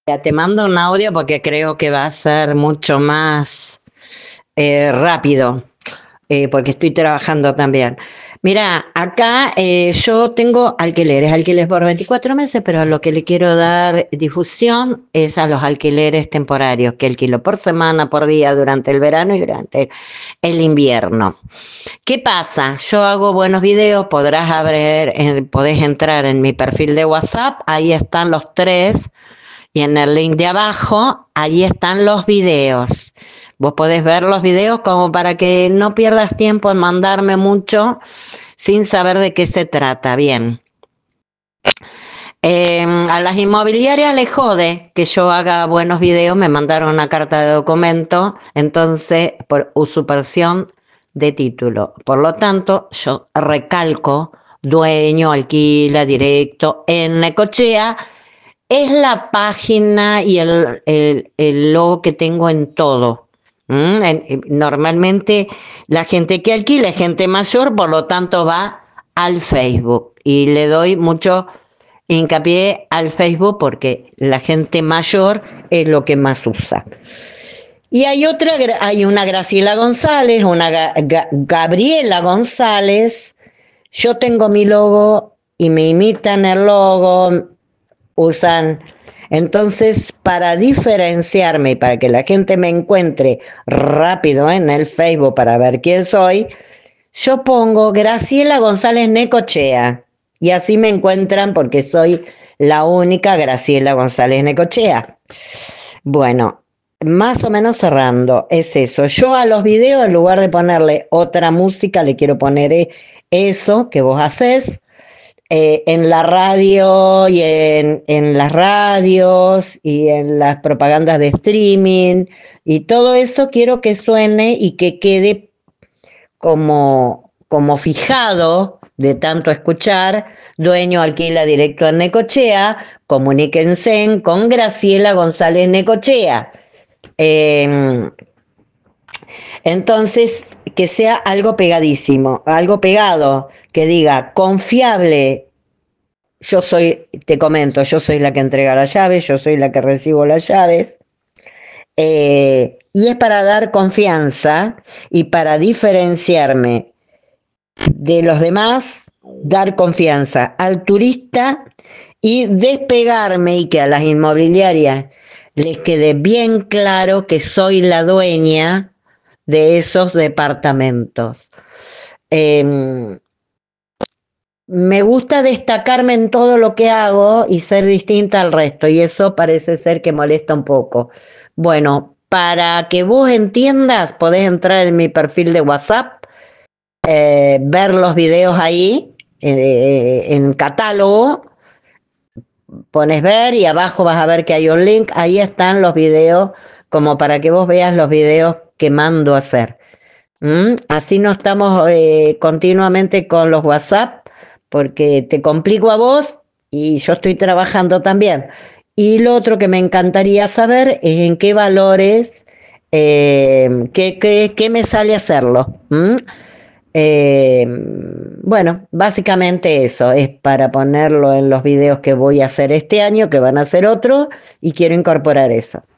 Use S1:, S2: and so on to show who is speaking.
S1: Ya te mando un audio porque creo que va a ser mucho más rápido, porque estoy trabajando también. Mira, acá yo tengo alquileres por 24 meses, pero a lo que le quiero dar difusión es a los alquileres temporarios que alquilo por semana, por día, durante el verano y durante el invierno. ¿Qué pasa? Yo hago buenos videos, podés entrar en mi perfil de WhatsApp, ahí están los tres. Y en el link de abajo, ahí están los videos. Vos podés ver los videos como para que no pierdas tiempo en mandarme mucho sin saber de qué se trata. Bien. A las inmobiliarias les jode que yo haga buenos videos, me mandaron una carta de documento, entonces por usurpación de título. Por lo tanto, yo recalco, dueño, alquila, directo, en Necochea. Es la página y el logo que tengo en todo. Normalmente la gente que alquila es gente mayor, por lo tanto va al Facebook. Y le doy mucho hincapié al Facebook porque la gente mayor es lo que más usa. Y hay una Graciela González, una Gabriela González. Yo tengo mi logo y me imitan el logo, usan. Entonces, para diferenciarme y para que la gente me encuentre rápido en el Facebook para ver quién soy, yo pongo Graciela González Necochea y así me encuentran porque soy la única Graciela González Necochea. Bueno, más o menos cerrando, es eso. Yo a los videos, en lugar de ponerle otra música, le quiero poner eso que vos hacés. En la radio y en las radios y en las propagandas de streaming y todo eso quiero que suene y que quede como fijado de tanto escuchar. Dueño alquila directo en Necochea, comuníquense con Graciela González Necochea. Entonces, que sea algo pegadísimo, algo pegado, que diga confiable. Yo soy, te comento, yo soy la que entrega las llaves, yo soy la que recibo las llaves. Y es para dar confianza y para diferenciarme de los demás, dar confianza al turista y despegarme y que a las inmobiliarias les quede bien claro que soy la dueña de esos departamentos. Me gusta destacarme en todo lo que hago y ser distinta al resto, y eso parece ser que molesta un poco. Bueno, para que vos entiendas, podés entrar en mi perfil de WhatsApp, ver los videos ahí, en catálogo, pones ver y abajo vas a ver que hay un link, ahí están los videos, como para que vos veas los videos que mando a hacer. Así no estamos continuamente con los WhatsApp, porque te complico a vos y yo estoy trabajando también. Y lo otro que me encantaría saber es en qué valores, qué me sale hacerlo. Bueno, básicamente eso es para ponerlo en los videos que voy a hacer este año, que van a ser otros, y quiero incorporar eso.